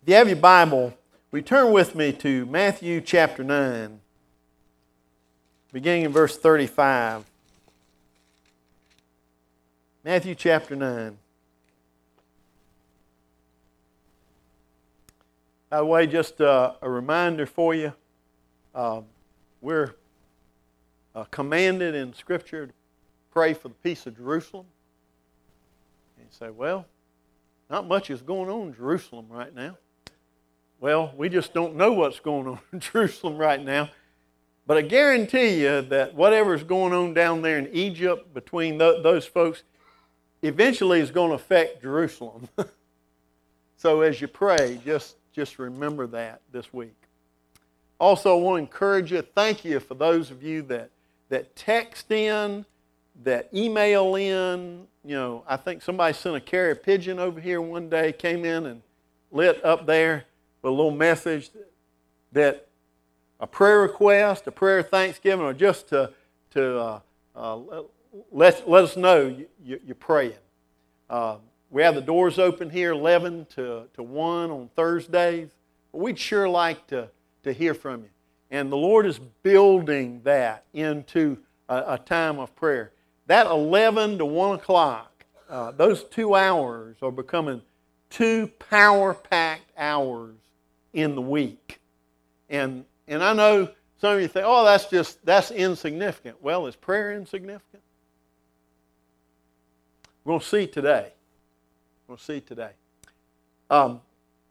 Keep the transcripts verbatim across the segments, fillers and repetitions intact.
If you have your Bible, we turn with me to Matthew chapter nine, beginning in verse thirty-five. Matthew chapter nine. By the way, just uh, a reminder for you, uh, we're uh, commanded in Scripture to pray for the peace of Jerusalem. And you say, well, not much is going on in Jerusalem right now. Well, we just don't know what's going on in Jerusalem right now. But I guarantee you that whatever's going on down there in Egypt between th- those folks eventually is going to affect Jerusalem. So as you pray, just, just remember that this week. Also, I want to encourage you, thank you for those of you that, that text in, that email in. You know, I think somebody sent a carrier pigeon over here one day, came in and lit up there with a little message that a prayer request, a prayer of thanksgiving, or just to, to uh, uh, let, let us know you, you're praying. Uh, we have the doors open here eleven to, to one on Thursdays. But we'd sure like to, to hear from you. And the Lord is building that into a, a time of prayer. That eleven to one o'clock, uh, those two hours are becoming two power-packed hours in the week. And and I know some of you think, oh, that's just, that's insignificant. Well, is prayer insignificant? We're going to see today. We'll see today. Um,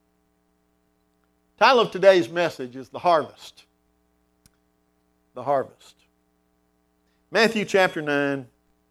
title of today's message is The Harvest. The Harvest. Matthew chapter nine,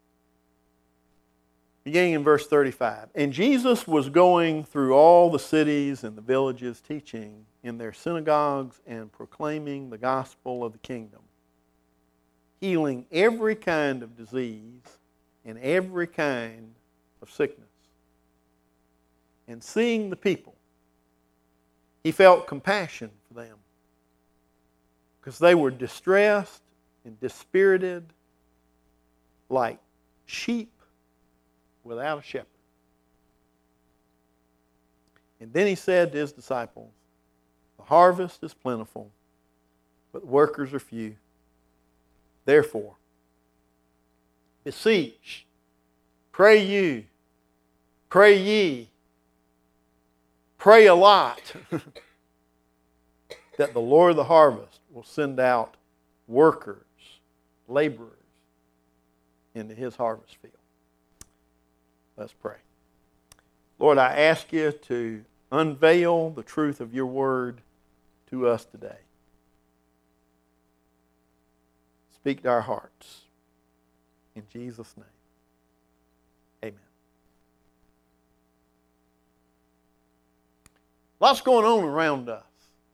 beginning in verse thirty-five. And Jesus was going through all the cities and the villages, teaching in their synagogues and proclaiming the gospel of the kingdom, healing every kind of disease and every kind of sickness. And seeing the people, he felt compassion for them because they were distressed and dispirited like sheep without a shepherd. And then he said to his disciples, the harvest is plentiful, but the workers are few. Therefore, beseech, pray you, pray ye, pray a lot that the Lord of the harvest will send out workers, laborers into his harvest field. Let's pray. Lord, I ask you to unveil the truth of your word to us today. Speak to our hearts. In Jesus' name, amen. Lots going on around us.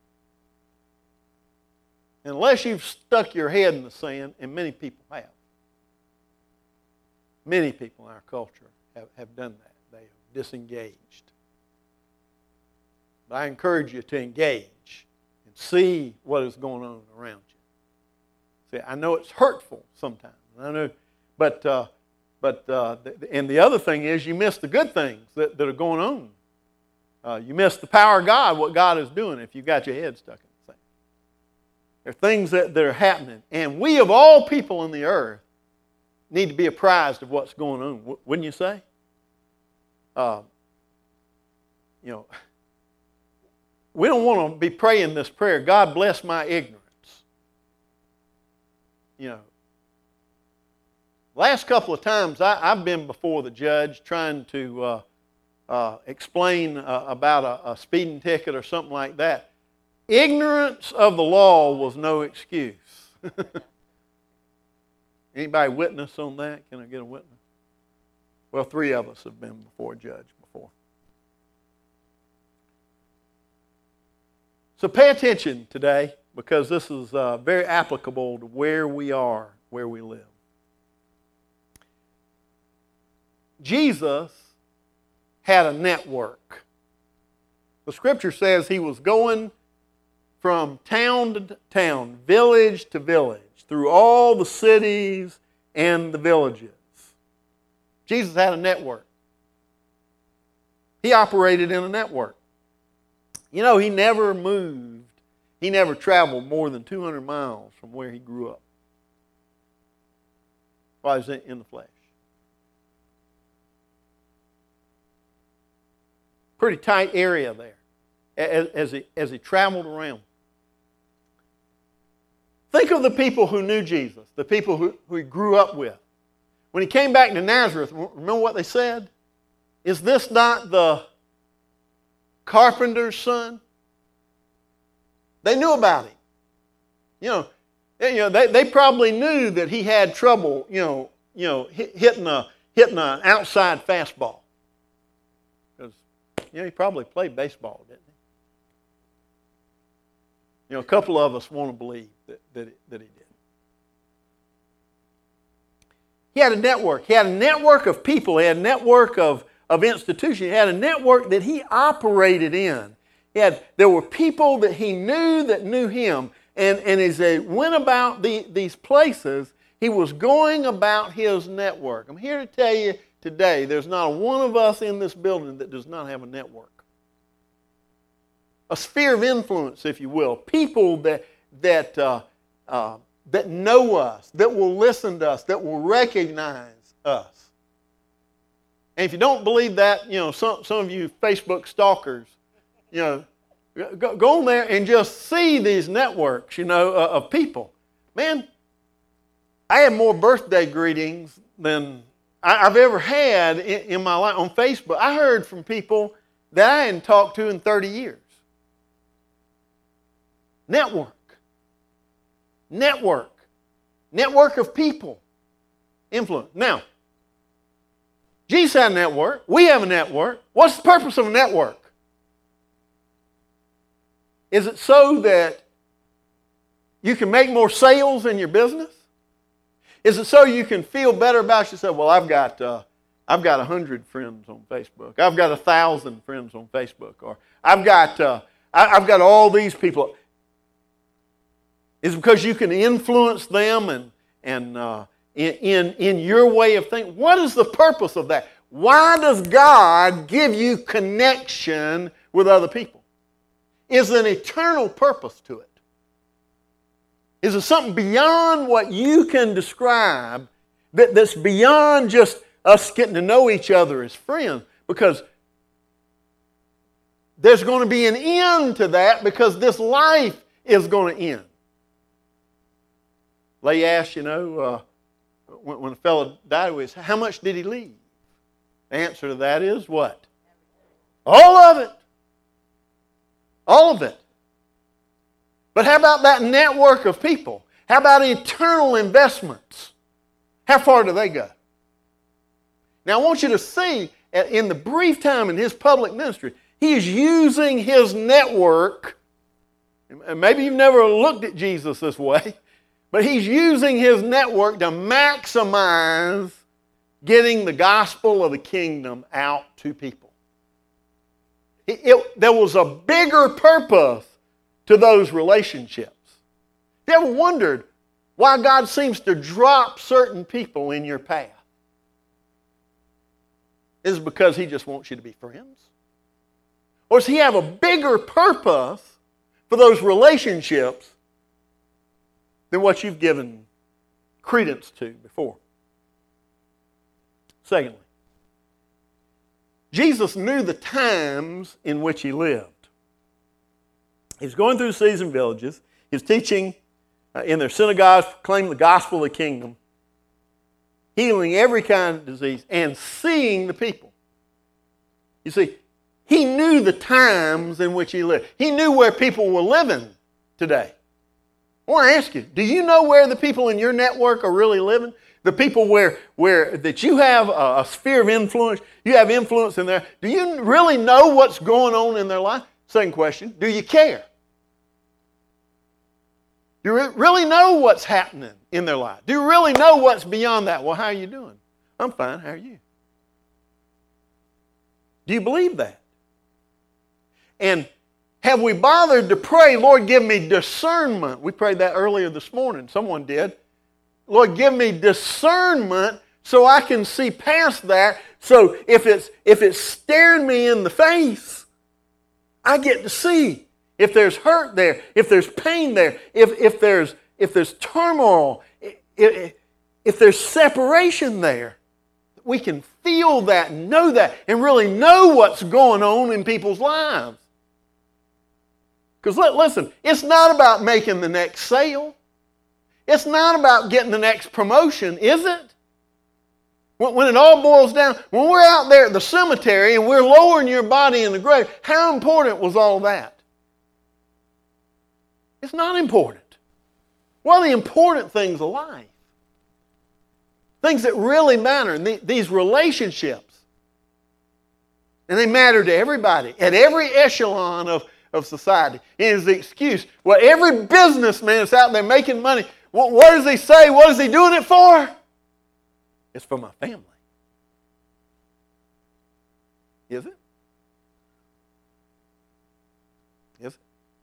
Unless you've stuck your head in the sand, and many people have. Many people in our culture have, have done that. They have disengaged. But I encourage you to engage and see what is going on around you. See, I know it's hurtful sometimes. I know, but uh, but uh, and the other thing is you miss the good things that, that are going on. Uh, you miss the power of God, what God is doing if you've got your head stuck in the sand. There are things that, that are happening. And we of all people in the earth need to be apprised of what's going on. Wouldn't you say? Uh, you know, we don't want to be praying this prayer, God bless my ignorance. You know, last couple of times I, I've been before the judge trying to uh, uh, explain uh, about a, a speeding ticket or something like that. Ignorance of the law was no excuse. Anybody witness on that? Can I get a witness? Well, three of us have been before a judge before. So pay attention today because this is uh, very applicable to where we are, where we live. Jesus had a network. The Scripture says he was going from town to town, village to village, through all the cities and the villages. Jesus had a network. He operated in a network. You know, he never moved. He never traveled more than two hundred miles from where he grew up while he was in the flesh. Pretty tight area there as, as, he, as he traveled around. Think of the people who knew Jesus, the people who, who he grew up with. When he came back to Nazareth, remember what they said? Is this not the carpenter's son? They knew about him. You know, you know they, they probably knew that he had trouble, you know, you know, hitting a hitting an outside fastball. Because, you know, he probably played baseball, didn't he? You know, a couple of us want to believe that, that, it, that he did. He had a network. He had a network of people. He had a network of, of institutions. He had a network that he operated in. He had, there were people that he knew that knew him. And, and as they went about the, these places, he was going about his network. I'm here to tell you today, there's not one of us in this building that does not have a network. A sphere of influence, if you will. People that, that, uh, uh, that know us, that will listen to us, that will recognize us. And if you don't believe that, you know, some, some of you Facebook stalkers, you know, go, go on there and just see these networks, you know, uh, of people. Man, I have more birthday greetings than I, I've ever had in, in my life on Facebook. I heard from people that I hadn't talked to in thirty years. Network. Network. Network of people. Influence. Now, Jesus had a network. We have a network. What's the purpose of a network? Is it so that you can make more sales in your business? Is it so you can feel better about yourself? Well, I've got uh, I've got a hundred friends on Facebook. I've got a thousand friends on Facebook, or I've got uh, I, I've got all these people. Is it because you can influence them and and uh, in, in in your way of thinking? What is the purpose of that? Why does God give you connection with other people? Is there an eternal purpose to it? Is there something beyond what you can describe that, that's beyond just us getting to know each other as friends? Because there's going to be an end to that, because this life is going to end. Lay asked, you know, uh, when, when a fellow died, was how much did he leave? The answer to that is what? All of it. All of it. But how about that network of people? How about eternal investments? How far do they go? Now I want you to see, in the brief time in his public ministry, he is using his network. And maybe you've never looked at Jesus this way, but he's using his network to maximize getting the gospel of the kingdom out to people. It, it, there was a bigger purpose to those relationships. You ever wondered why God seems to drop certain people in your path? Is it because he just wants you to be friends? Or does he have a bigger purpose for those relationships than what you've given credence to before? Secondly, Jesus knew the times in which he lived. He was going through cities and villages. He was teaching uh, in their synagogues, proclaiming the gospel of the kingdom, healing every kind of disease, and seeing the people. You see, he knew the times in which he lived. He knew where people were living today. I want to ask you, do you know where the people in your network are really living? The people where, where that you have a, a sphere of influence, you have influence in there. Do you really know what's going on in their life? Second question, do you care? Do you really know what's happening in their life? Do you really know what's beyond that? Well, how are you doing? I'm fine. How are you? Do you believe that? And have we bothered to pray, Lord, give me discernment? We prayed that earlier this morning. Someone did. Lord, give me discernment so I can see past that. So if it's if it's staring me in the face, I get to see if there's hurt there, if there's pain there, if, if, there's, if there's turmoil, if, if there's separation there. We can feel that and know that and really know what's going on in people's lives. Because listen, it's not about making the next sale. It's not about getting the next promotion, is it? When it all boils down, when we're out there at the cemetery and we're lowering your body in the grave, how important was all that? It's not important. What are the important things of life? Things that really matter, and these relationships. And they matter to everybody, at every echelon of, of society. It is the excuse. Well, every businessman that's out there making money, what, what does he say? What is he doing it for? It's for my family. Is it? Is it?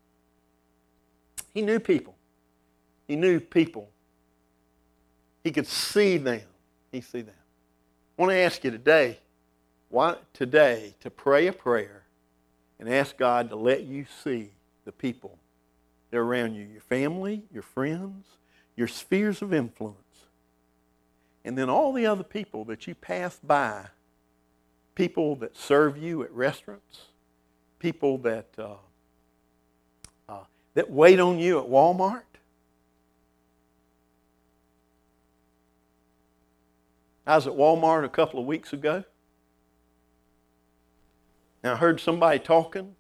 He knew people. He knew people. He could see them. He see them. I want to ask you today, why today to pray a prayer and ask God to let you see the people that are around you, your family, your friends, your spheres of influence, and then all the other people that you pass by, people that serve you at restaurants, people that uh, uh, that wait on you at Walmart. I was at Walmart a couple of weeks ago. And I heard somebody talking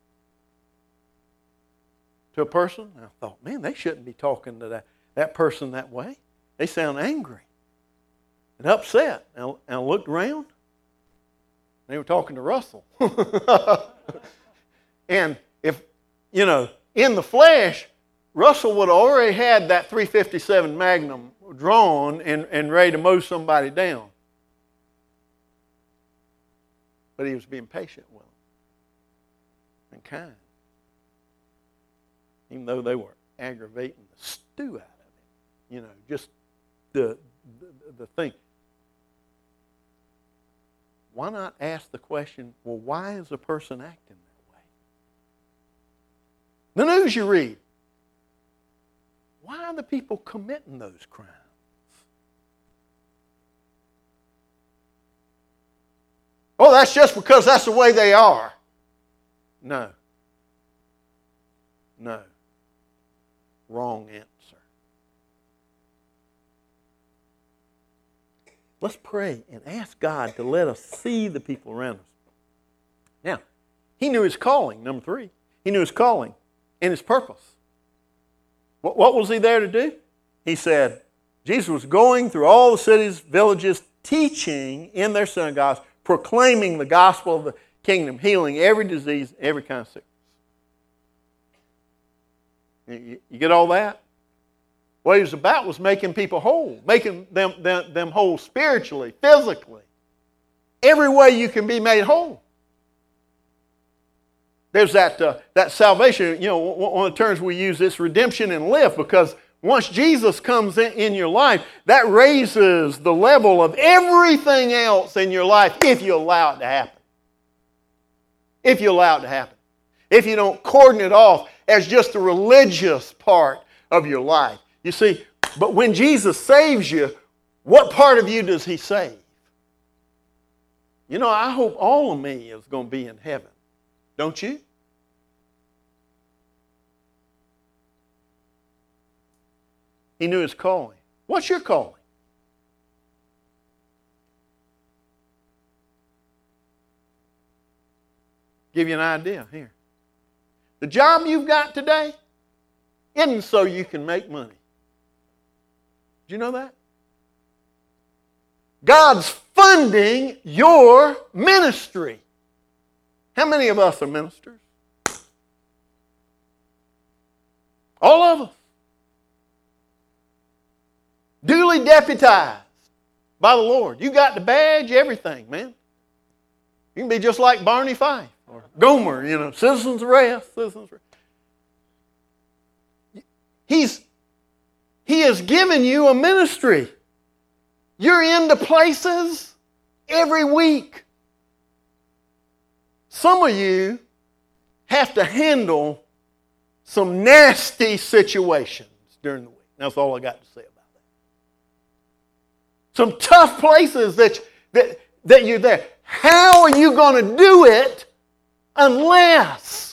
to a person. And I thought, man, they shouldn't be talking to that, that person that way. They sound angry and upset. And I, and I looked around. They were talking to Russell. And if, you know, in the flesh, Russell would have already had that three fifty-seven Magnum drawn and, and ready to mow somebody down. But he was being patient with them and kind. Even though they were aggravating the stew out of him. You know, just the, the, the thing. Why not ask the question, well, why is a person acting that way? The news you read. Why are the people committing those crimes? Oh, that's just because that's the way they are. No. No. Wrong answer. Let's pray and ask God to let us see the people around us. Now, he knew his calling, number three. He knew his calling and his purpose. What, what was he there to do? He said, Jesus was going through all the cities, villages, teaching in their synagogues, proclaiming the gospel of the kingdom, healing every disease, every kind of sickness. You, you get all that? What he was about was making people whole, making them, them, them whole spiritually, physically. Every way you can be made whole. There's that, uh, that salvation, you know, one of the terms we use is redemption and lift, because once Jesus comes in, in your life, that raises the level of everything else in your life if you allow it to happen. If you allow it to happen. If you don't cordon it off as just a religious part of your life. You see, but when Jesus saves you, what part of you does he save? You know, I hope all of me is going to be in heaven. Don't you? He knew his calling. What's your calling? Give you an idea here. The job you've got today isn't so you can make money. Did you know that? God's funding your ministry. How many of us are ministers? All of us. Duly deputized by the Lord. You got the badge, everything, man. You can be just like Barney Fife or Gomer, you know, citizens arrest, citizens arrest. He's, he has given you a ministry. You're into places every week. Some of you have to handle some nasty situations during the week. That's all I got to say about that. Some tough places that, that, that you're there. How are you going to do it unless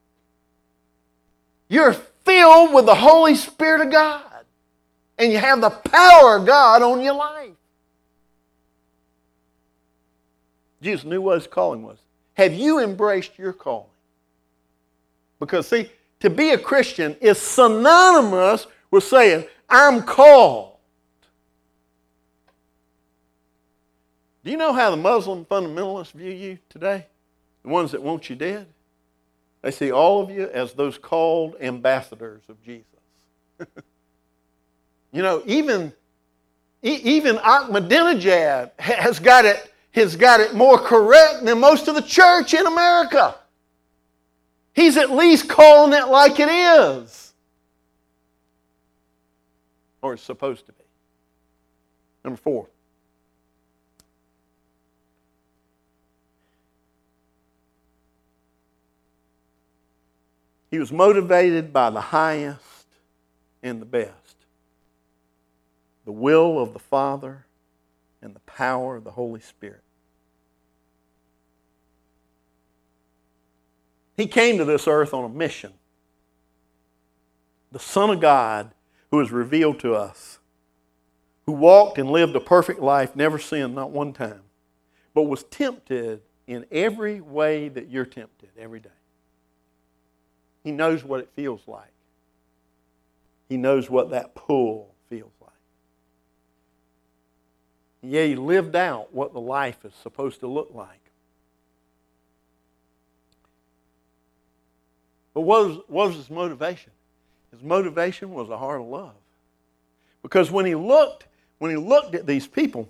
you're filled with the Holy Spirit of God and you have the power of God on your life? Jesus knew what his calling was. Have you embraced your calling? Because, see, to be a Christian is synonymous with saying, I'm called. Do you know how the Muslim fundamentalists view you today? The ones that want you dead? They see all of you as those called ambassadors of Jesus. You know, even, even Ahmadinejad has got it, has got it more correct than most of the church in America. He's at least calling it like it is. Or it's supposed to be. Number four. He was motivated by the highest and the best. The will of the Father and the power of the Holy Spirit. He came to this earth on a mission. The Son of God who was revealed to us, who walked and lived a perfect life, never sinned, not one time, but was tempted in every way that you're tempted every day. He knows what it feels like. He knows what that pull feels like. Yeah, he lived out what the life is supposed to look like. But what was, what was his motivation? His motivation was a heart of love. Because when he looked, when he looked at these people,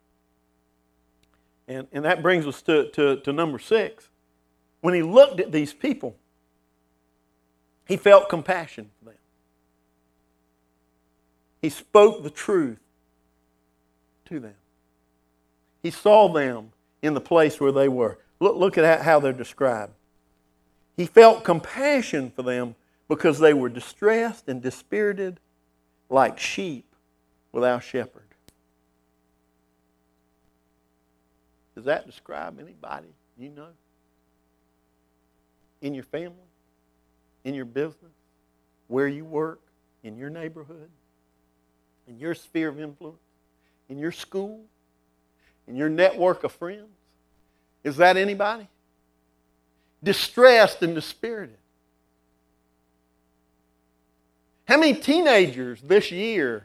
and, and that brings us to, to, to number six, when he looked at these people, he felt compassion for them. He spoke the truth to them. He saw them in the place where they were. Look, look at how they're described. He felt compassion for them because they were distressed and dispirited like sheep without shepherd. Does that describe anybody you know? In your family? In your business? Where you work? In your neighborhood? In your sphere of influence? In your school? In your network of friends? Is that anybody? Distressed and dispirited. How many teenagers this year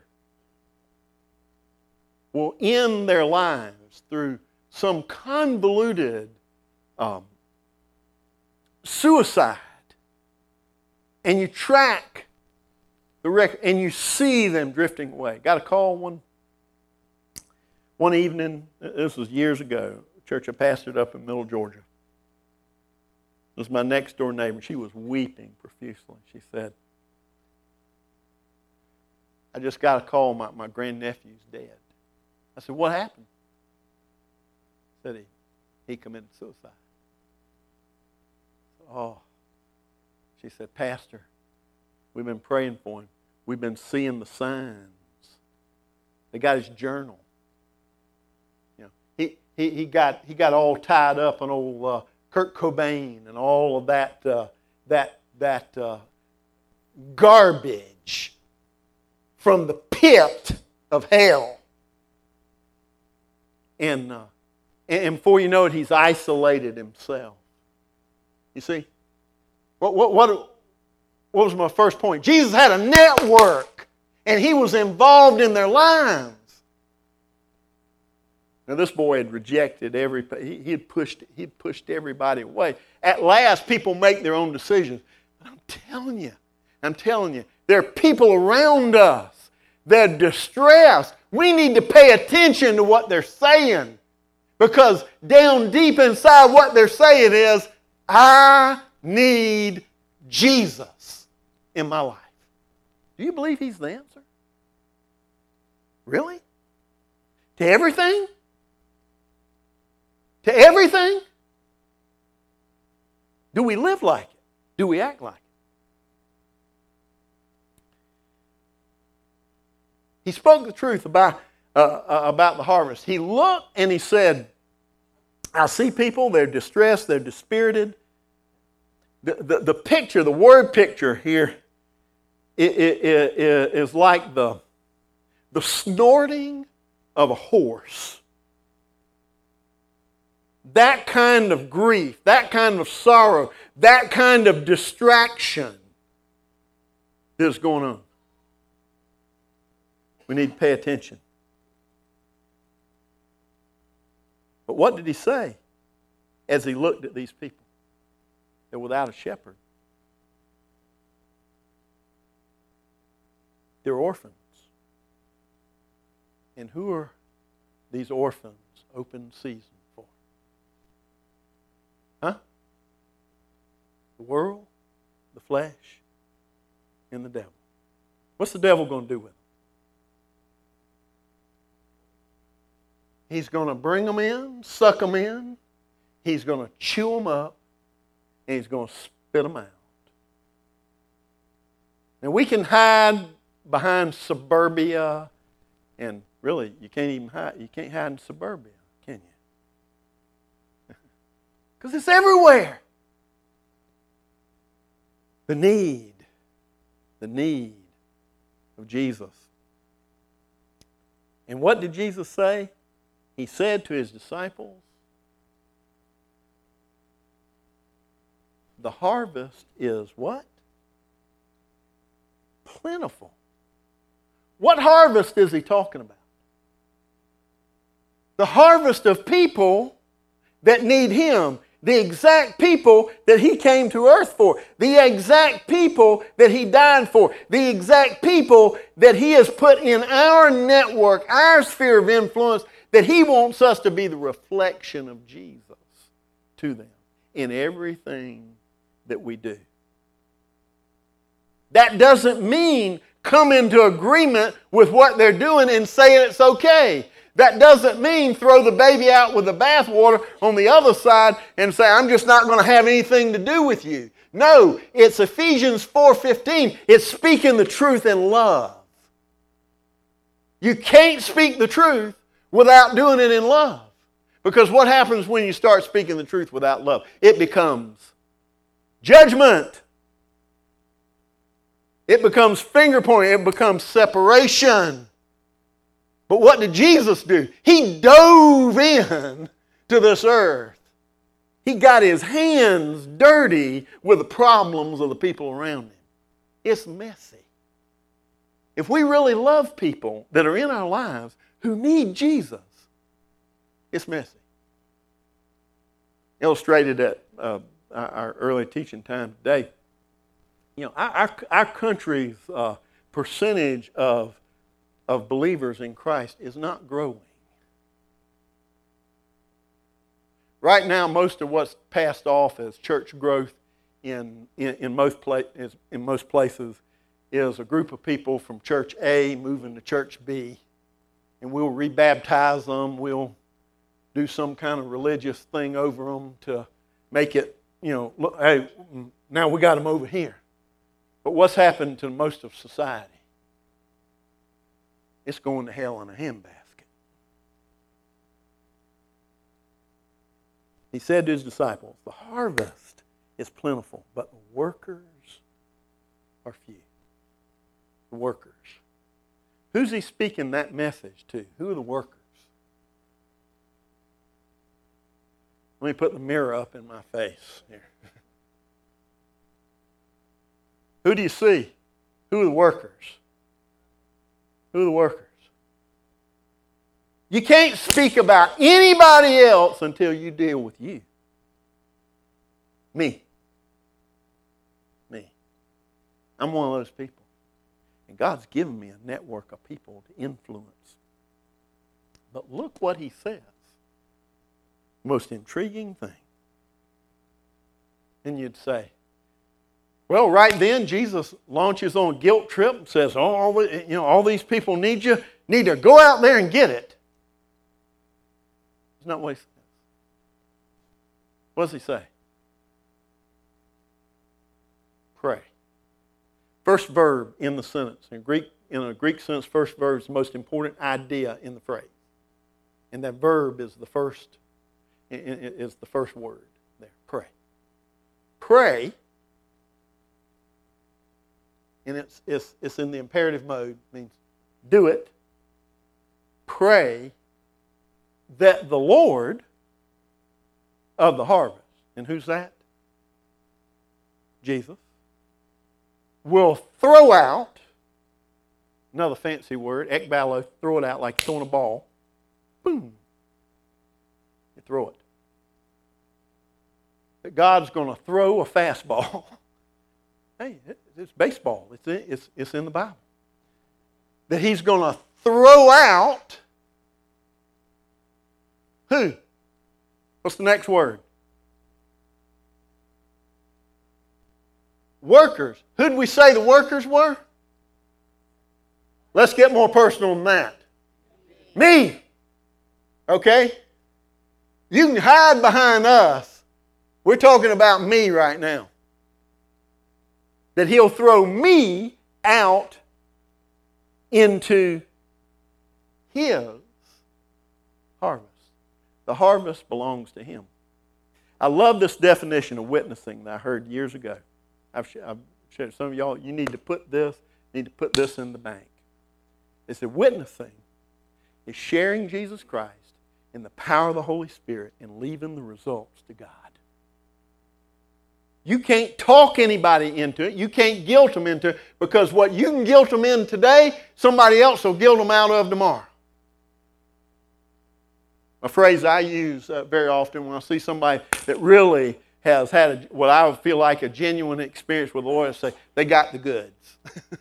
will end their lives through some convoluted um, suicide? And you track the record and you see them drifting away. Got a call one, one evening, this was years ago, church I pastored up in Middle Georgia. It was my next door neighbor. She was weeping profusely. She said, I just got a call, my, my grandnephew's dead. I said, what happened? He said he, he committed suicide. Oh. She said, Pastor, we've been praying for him. We've been seeing the signs. They got his journal. You know, he, he, he, got, he got all tied up in old uh, Kurt Cobain and all of that, uh, that, that uh, garbage from the pit of hell. And, uh, and before you know it, he's isolated himself. You see? What, what, what, what was my first point? Jesus had a network, and he was involved in their lives. Now, this boy had rejected every, he, he had pushed, he had pushed everybody away. At last, people make their own decisions. But I'm telling you, I'm telling you, there are people around us that are distressed. We need to pay attention to what they're saying. Because down deep inside what they're saying is, I need Jesus in my life. Do you believe he's the answer? Really? To everything? To everything? Do we live like it? Do we act like it? He spoke the truth about, uh, uh, about the harvest. He looked and he said, I see people, they're distressed, they're dispirited. The, the, the picture, the word picture here it, it, it, is like the, the snorting of a horse. That kind of grief, that kind of sorrow, that kind of distraction is going on. We need to pay attention. But what did he say as he looked at these people? They're without a shepherd. They're orphans. And who are these orphans open season for? Huh? The world, the flesh, and the devil. What's the devil going to do with them? He's going to bring them in, suck them in. He's going to chew them up, and he's going to spit them out. Now we can hide behind suburbia, and really, you can't even hide. You can't hide in suburbia, can you? Because it's everywhere. The need, the need of Jesus. And what did Jesus say? He said to his disciples, the harvest is what? Plentiful. What harvest is he talking about? The harvest of people that need him. The exact people that he came to earth for. The exact people that he died for. The exact people that he has put in our network, our sphere of influence, that he wants us to be the reflection of Jesus to them in everything that we do. That doesn't mean come into agreement with what they're doing and say it's okay. That doesn't mean throw the baby out with the bathwater on the other side and say, I'm just not going to have anything to do with you. No, it's Ephesians four fifteen. It's speaking the truth in love. You can't speak the truth without doing it in love. Because what happens when you start speaking the truth without love? It becomes judgment. It becomes finger pointing. It becomes separation. But what did Jesus do? He dove in to this earth. He got his hands dirty with the problems of the people around him. It's messy. If we really love people that are in our lives who need Jesus, it's messy. Illustrated at uh, our early teaching time today, you know, our, our country's uh, percentage of, of believers in Christ is not growing. Right now, most of what's passed off as church growth in, in, in, most, pla- is, in most places is a group of people from church A moving to church B. And we'll rebaptize them. We'll do some kind of religious thing over them to make it, you know, look, hey, now we got them over here. But what's happened to most of society? It's going to hell in a handbasket. He said to his disciples, the harvest is plentiful, but the workers are few. The workers. Who's he speaking that message to? Who are the workers? Let me put the mirror up in my face here. Who do you see? Who are the workers? Who are the workers? You can't speak about anybody else until you deal with you. Me. Me. I'm one of those people. And God's given me a network of people to influence. But look what he says. Most intriguing thing. And you'd say, well, right then, Jesus launches on a guilt trip and says, oh, all, the, you know, all these people need you, need to go out there and get it. It's not what he says. What does he say? First verb in the sentence. In Greek, in a Greek sentence, first verb is the most important idea in the phrase. And that verb is the first, is the first word there. Pray. Pray, and it's, it's, it's in the imperative mode, means do it. Pray that the Lord of the harvest, and who's that? Jesus, will throw out, another fancy word, ekbalo, throw it out like throwing a ball. Boom. You throw it. That God's going to throw a fastball. Hey, it's baseball. It's in, it's, it's in the Bible. That He's going to throw out who? What's the next word? Workers. Who did we say the workers were? Let's get more personal than that. Me. Okay? You can hide behind us. We're talking about me right now. That He'll throw me out into His harvest. The harvest belongs to Him. I love this definition of witnessing that I heard years ago. I've shared some of y'all, you need to put this, need to put this in the bank. It's that witnessing is sharing Jesus Christ in the power of the Holy Spirit and leaving the results to God. You can't talk anybody into it. You can't guilt them into it, because what you can guilt them in today, somebody else will guilt them out of tomorrow. A phrase I use uh, very often when I see somebody that really has had a, what I would feel like a genuine experience with the Lord, I say, they got the goods.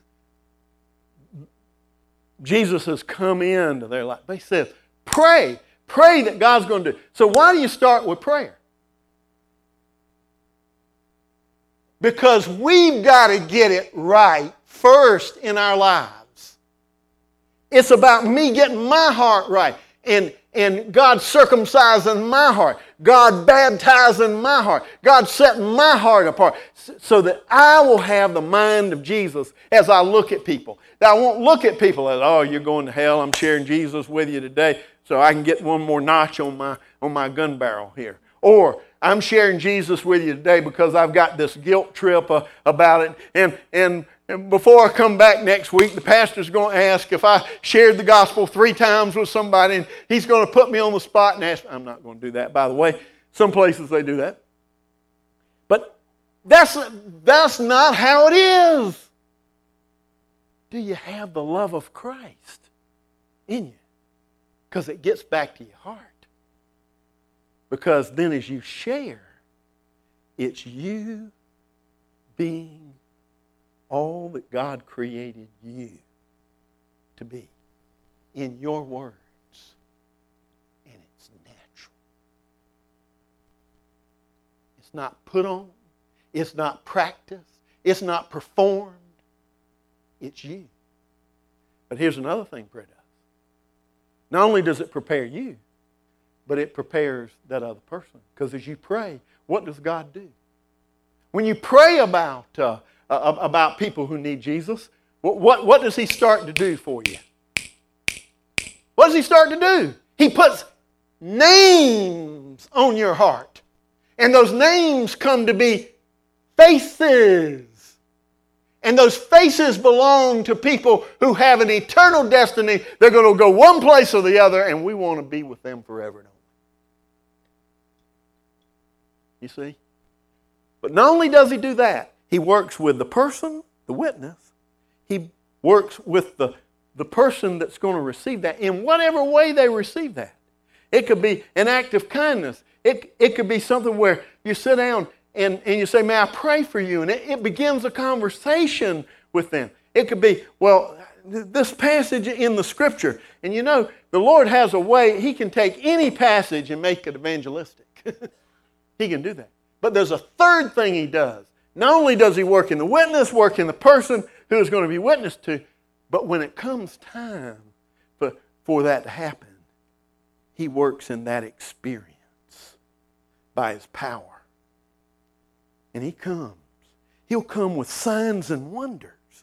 Jesus has come into their life. They said, pray. Pray that God's going to do. So why do you start with prayer? Because we've got to get it right first in our lives. It's about me getting my heart right. And, and God circumcising my heart. God baptizing my heart. God setting my heart apart so that I will have the mind of Jesus as I look at people. That I won't look at people as, oh, you're going to hell. I'm sharing Jesus with you today so I can get one more notch on my, on my gun barrel here. Or I'm sharing Jesus with you today because I've got this guilt trip uh, about it. And, and, and before I come back next week, the pastor's going to ask if I shared the gospel three times with somebody, and he's going to put me on the spot and ask. I'm not going to do that, by the way. Some places they do that. But that's, that's not how it is. Do you have the love of Christ in you? Because it gets back to your heart. Because then as you share, it's you being all that God created you to be in your words. And it's natural. It's not put on. It's not practiced. It's not performed. It's you. But here's another thing prayer does. Not only does it prepare you, but it prepares that other person. Because as you pray, what does God do? When you pray about, uh, uh, about people who need Jesus, what, what, what does He start to do for you? What does He start to do? He puts names on your heart. And those names come to be faces. And those faces belong to people who have an eternal destiny. They're going to go one place or the other, and we want to be with them forever and ever. You see? But not only does He do that, He works with the person, the witness. He works with the, the person that's going to receive that in whatever way they receive that. It could be an act of kindness. It, it could be something where you sit down and, and you say, may I pray for you? And it, it begins a conversation with them. It could be, well, this passage in the Scripture. And you know, the Lord has a way, He can take any passage and make it evangelistic. He can do that. But there's a third thing He does. Not only does He work in the witness, work in the person who is going to be witnessed to, but when it comes time for, for that to happen, He works in that experience by His power. And He comes. He'll come with signs and wonders.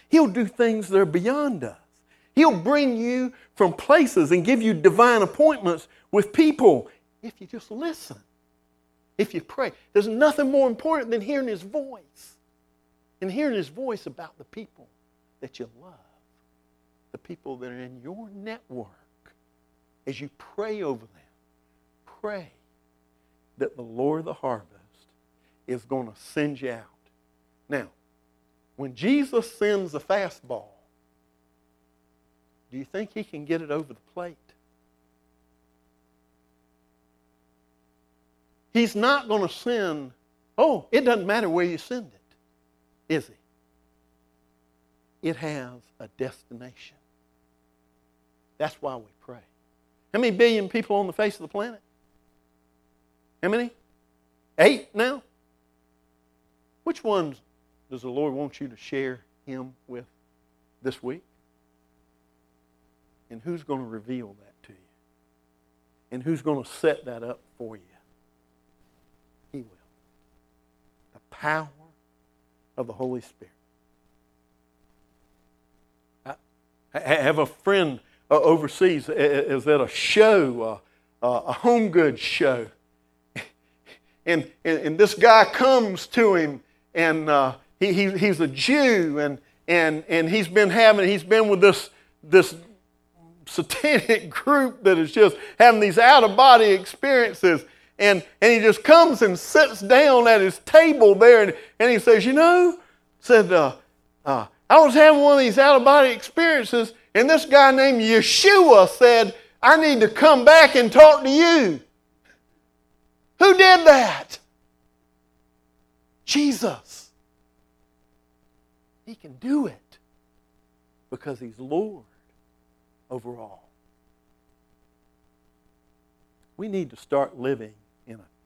He'll do things that are beyond us. He'll bring you from places and give you divine appointments with people if you just listen, if you pray. There's nothing more important than hearing His voice and hearing His voice about the people that you love, the people that are in your network. As you pray over them, pray that the Lord of the harvest is going to send you out. Now, when Jesus sends a fastball, do you think He can get it over the plate? He's not going to send, oh, it doesn't matter where you send it, is He? It has a destination. That's why we pray. How many billion people on the face of the planet? How many? Eight now? Which ones does the Lord want you to share Him with this week? And who's going to reveal that to you? And who's going to set that up for you? He will. The power of the Holy Spirit. I, I have a friend uh, overseas is at a show, uh, uh, a home goods show. And, and, and this guy comes to him, and uh, he, he he's a Jew, and and and he's been having he's been with this this satanic group that is just having these out of body experiences, and and he just comes and sits down at his table there, and, and he says, you know, said uh, uh, I was having one of these out of body experiences, and this guy named Yeshua said I need to come back and talk to you. Who did that? Jesus. He can do it because He's Lord over all. We need to start living in a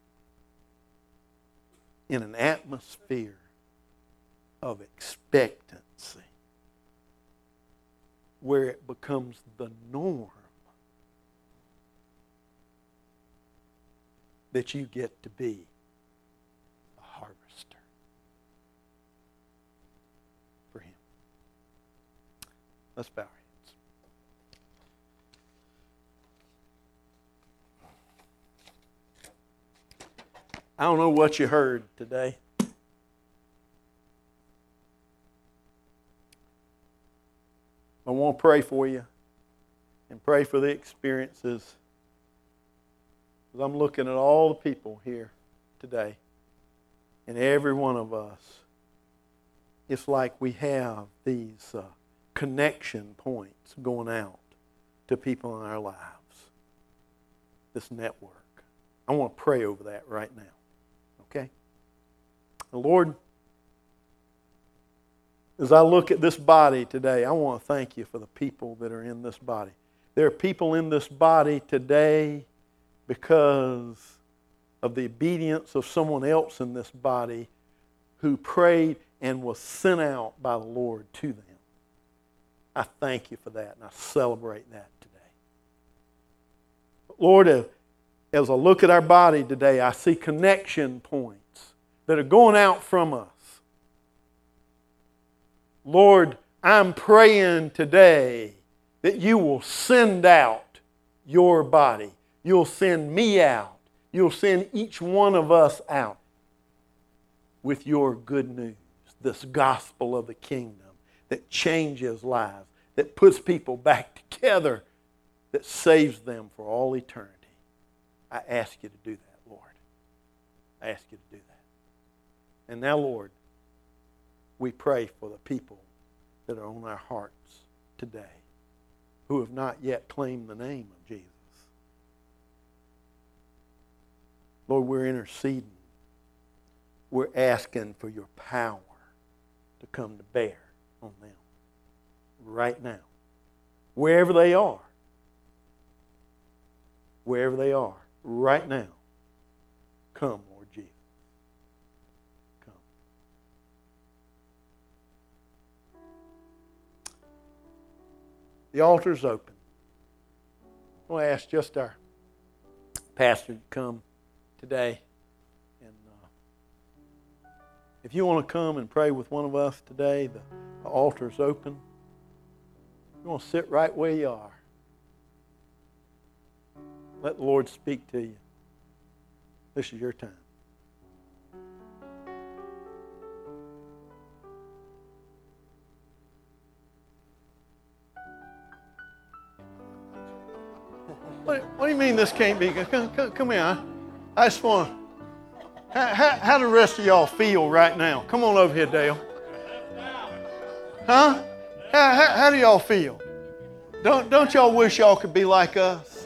in an atmosphere of expectancy where it becomes the norm that you get to be a harvester for Him. Let's bow our heads. I don't know what you heard today. I want to pray for you and pray for the experiences. I'm looking at all the people here today, and every one of us, it's like we have these uh, connection points going out to people in our lives, this network. I want to pray over that right now, okay? The Lord, as I look at this body today, I want to thank You for the people that are in this body. There are people in this body today because of the obedience of someone else in this body who prayed and was sent out by the Lord to them. I thank You for that, and I celebrate that today. But Lord, as I look at our body today, I see connection points that are going out from us. Lord, I'm praying today that You will send out Your body. You'll send me out. You'll send each one of us out with Your good news, this gospel of the kingdom that changes lives, that puts people back together, that saves them for all eternity. I ask You to do that, Lord. I ask You to do that. And now, Lord, we pray for the people that are on our hearts today who have not yet claimed the name of Jesus. Lord, we're interceding. We're asking for Your power to come to bear on them right now. Wherever they are. Wherever they are. Right now. Come, Lord Jesus. Come. The altar's open. I want to ask just our pastor to come today, and uh, if you want to come and pray with one of us today, the The altar's open. You want to sit right where you are. Let the Lord speak to you. This is your time. What, what do you mean this can't be? Come, come, come here. I just want to... How, how, how do the rest of y'all feel right now? Come on over here, Dale. Huh? How, how, how do y'all feel? Don't, don't y'all wish y'all could be like us?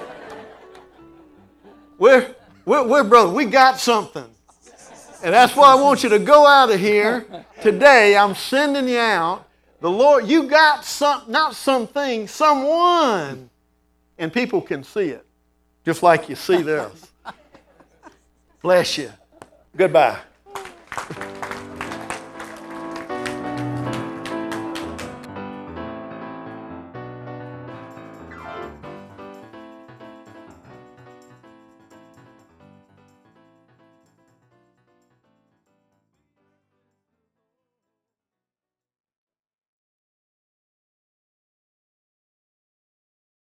We're, we're, we're brothers. We got something. And that's why I want you to go out of here today. I'm sending you out. The Lord, you got some, not something, someone. And people can see it, just like you see theirs. Bless you. Goodbye.